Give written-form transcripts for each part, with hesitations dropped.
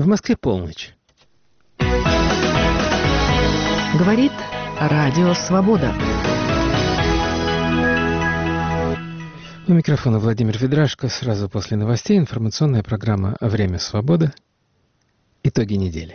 В Москве полночь. Говорит Радио Свобода. У микрофона Владимир Ведрашко. Сразу после новостей информационная программа «Время свободы». Итоги недели.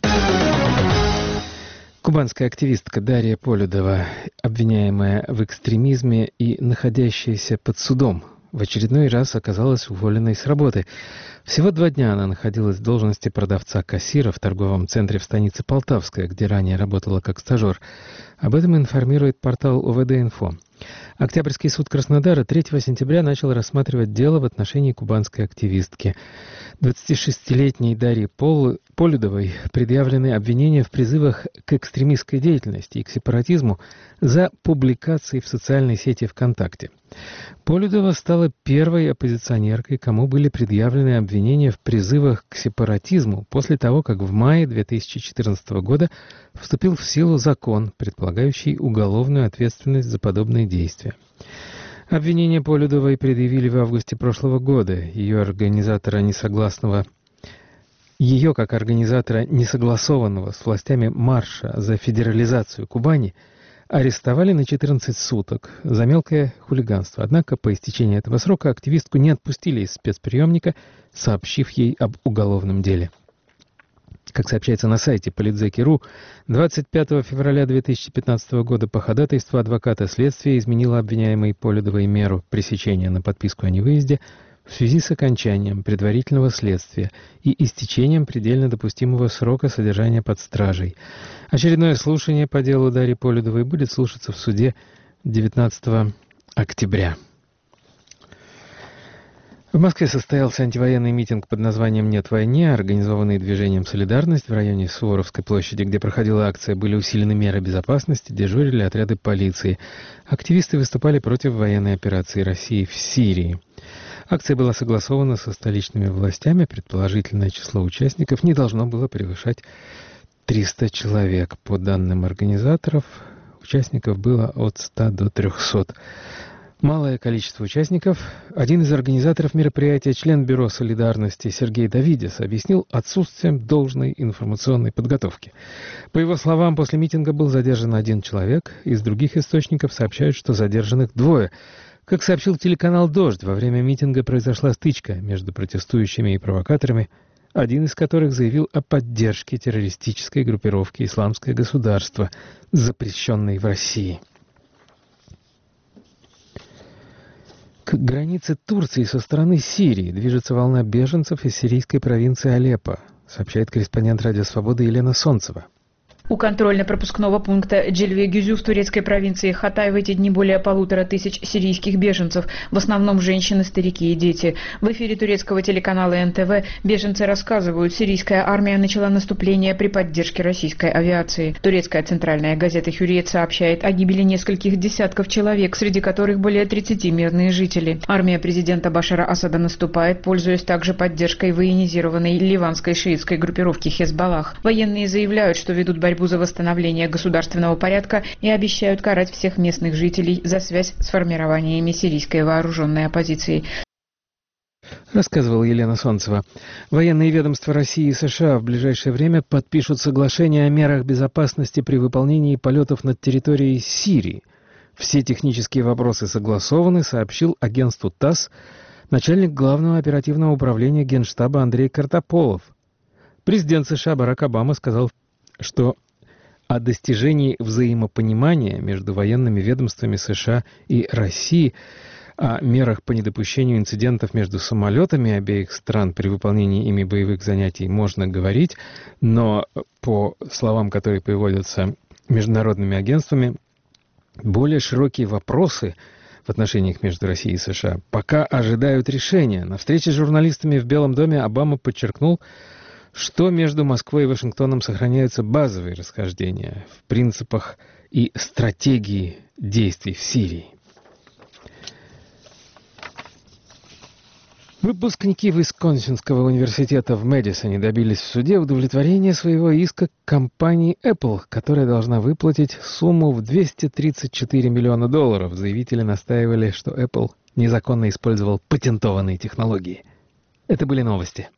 Кубанская активистка Дарья Полюдова, обвиняемая в экстремизме и находящаяся под судом, в очередной раз оказалась уволенной с работы. Всего 2 дня она находилась в должности продавца-кассира в торговом центре в станице Полтавская, где ранее работала как стажер. Об этом информирует портал ОВД-Инфо. Октябрьский суд Краснодара 3 сентября начал рассматривать дело в отношении кубанской активистки. 26-летней Дарье Полюдовой предъявлены обвинения в призывах к экстремистской деятельности и к сепаратизму за публикации в социальной сети ВКонтакте. Полюдова стала первой оппозиционеркой, кому были предъявлены обвинения в призывах к сепаратизму после того, как в мае 2014 года вступил в силу закон, предполагающий уголовную ответственность за подобные действия. Обвинение Полюдовой предъявили в августе прошлого года. Ее как организатора несогласованного с властями марша за федерализацию Кубани арестовали на 14 суток за мелкое хулиганство. Однако по истечении этого срока активистку не отпустили из спецприемника, сообщив ей об уголовном деле. Как сообщается на сайте Политзеки.ру, 25 февраля 2015 года по ходатайству адвоката следствия изменило обвиняемой Полюдовой меру пресечения на подписку о невыезде в связи с окончанием предварительного следствия и истечением предельно допустимого срока содержания под стражей. Очередное слушание по делу Дарьи Полюдовой будет слушаться в суде 19 октября. В Москве состоялся антивоенный митинг под названием «Нет войне», организованный движением «Солидарность» в районе Суворовской площади, где проходила акция, были усилены меры безопасности, дежурили отряды полиции. Активисты выступали против военной операции России в Сирии. Акция была согласована со столичными властями, предположительное число участников не должно было превышать 300 человек. По данным организаторов, участников было от 100 до 300. Малое количество участников. Один из организаторов мероприятия, член Бюро солидарности Сергей Давидес, объяснил отсутствием должной информационной подготовки. По его словам, после митинга был задержан 1 человек. Из других источников сообщают, что задержанных 2. Как сообщил телеканал «Дождь», во время митинга произошла стычка между протестующими и провокаторами, один из которых заявил о поддержке террористической группировки «Исламское государство», запрещенной в России. К границе Турции со стороны Сирии движется волна беженцев из сирийской провинции Алеппо, сообщает корреспондент «Радио Свобода» Елена Солнцева. У контрольно-пропускного пункта Джельве-Гюзю в турецкой провинции Хатай в эти дни более 1500 сирийских беженцев, в основном женщины, старики и дети. В эфире турецкого телеканала НТВ беженцы рассказывают, сирийская армия начала наступление при поддержке российской авиации. Турецкая центральная газета «Хюриет» сообщает о гибели нескольких десятков человек, среди которых более 30 мирные жители. Армия президента Башара Асада наступает, пользуясь также поддержкой военизированной ливанской шиитской группировки Хезболлах. Военные заявляют, что ведут борьбу за восстановление государственного порядка и обещают карать всех местных жителей за связь с формированиями сирийской вооруженной оппозиции. Рассказывала Елена Солнцева. Военные ведомства России и США в ближайшее время подпишут соглашение о мерах безопасности при выполнении полетов над территорией Сирии. Все технические вопросы согласованы, сообщил агентству ТАСС начальник Главного оперативного управления Генштаба Андрей Картополов. Президент США Барак Обама сказал, что о достижении взаимопонимания между военными ведомствами США и России, о мерах по недопущению инцидентов между самолетами обеих стран при выполнении ими боевых занятий можно говорить, но по словам, которые приводятся международными агентствами, более широкие вопросы в отношениях между Россией и США пока ожидают решения. На встрече с журналистами в Белом доме Обама подчеркнул, что между Москвой и Вашингтоном сохраняются базовые расхождения в принципах и стратегии действий в Сирии. Выпускники Висконсинского университета в Мэдисоне добились в суде удовлетворения своего иска к компании Apple, которая должна выплатить сумму в $234 миллиона. Заявители настаивали, что Apple незаконно использовал патентованные технологии. Это были новости.